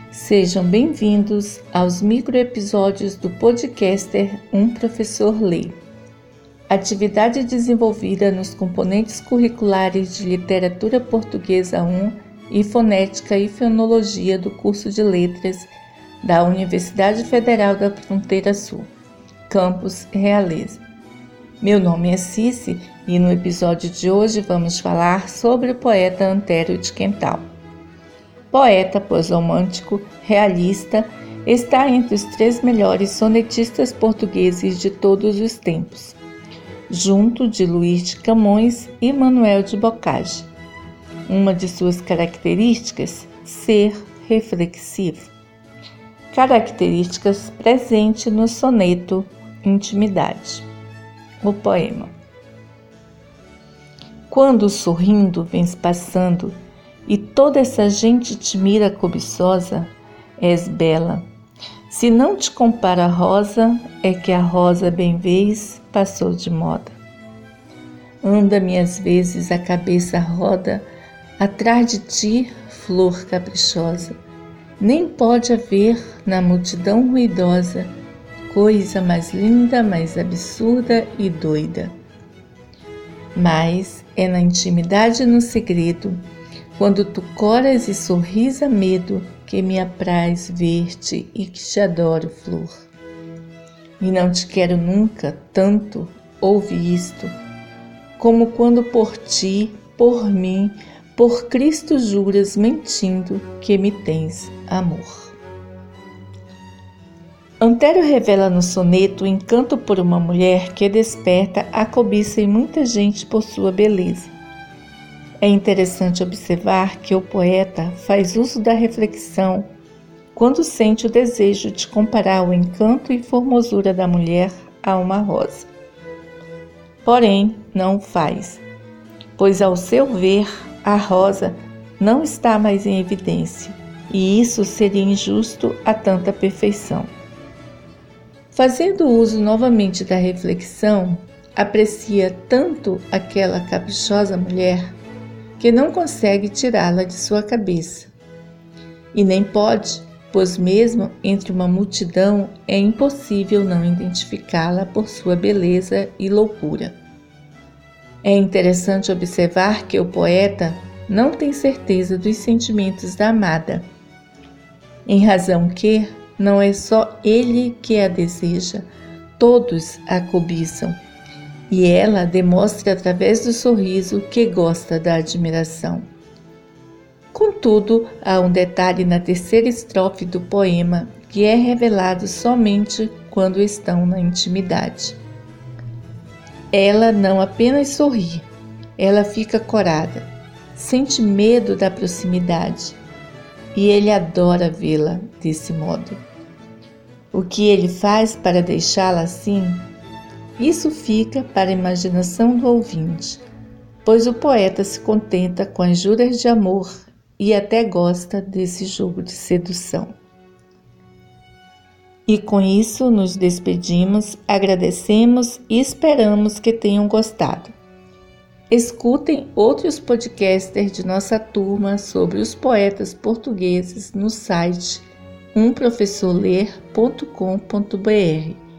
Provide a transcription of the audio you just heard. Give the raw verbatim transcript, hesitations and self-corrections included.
Sejam bem-vindos aos microepisódios do podcaster Um Professor Lê. Atividade desenvolvida nos componentes curriculares de Literatura Portuguesa um e Fonética e Fonologia do curso de Letras da Universidade Federal da Fronteira Sul, Campus Realeza. Meu nome é Cici e no episódio de hoje vamos falar sobre o poeta Antero de Quental. Poeta pós-romântico, realista, está entre os três melhores sonetistas portugueses de todos os tempos, junto de Luís de Camões e Manuel de Boccage. Uma de suas características, ser reflexivo. Características presente no soneto Intimidade. O poema. Quando sorrindo vens passando e toda essa gente te mira cobiçosa, és bela. Se não te compara a rosa, é que a rosa bem vês passou de moda. Anda-me às vezes a cabeça roda, atrás de ti, flor caprichosa. Nem pode haver na multidão ruidosa coisa mais linda, mais absurda e doida. Mas é na intimidade e no segredo, quando tu coras e sorris a medo, que me apraz ver-te e que te adoro, flor. E não te quero nunca tanto, ouve isto, como quando por ti, por mim, por Cristo juras mentindo que me tens amor. Antero revela no soneto o encanto por uma mulher que desperta a cobiça em muita gente por sua beleza. É interessante observar que o poeta faz uso da reflexão quando sente o desejo de comparar o encanto e formosura da mulher a uma rosa. Porém, não o faz, pois ao seu ver, a rosa não está mais em evidência, e isso seria injusto a tanta perfeição. Fazendo uso novamente da reflexão, aprecia tanto aquela caprichosa mulher que não consegue tirá-la de sua cabeça. E nem pode, pois mesmo entre uma multidão é impossível não identificá-la por sua beleza e loucura. É interessante observar que o poeta não tem certeza dos sentimentos da amada, em razão que não é só ele que a deseja, todos a cobiçam, e ela demonstra através do sorriso que gosta da admiração. Contudo, há um detalhe na terceira estrofe do poema que é revelado somente quando estão na intimidade. Ela não apenas sorri, ela fica corada, sente medo da proximidade, e ele adora vê-la desse modo. O que ele faz para deixá-la assim? Isso fica para a imaginação do ouvinte, pois o poeta se contenta com as juras de amor e até gosta desse jogo de sedução. E com isso nos despedimos, agradecemos e esperamos que tenham gostado. Escutem outros podcasters de nossa turma sobre os poetas portugueses no site um professor ler ponto com ponto br.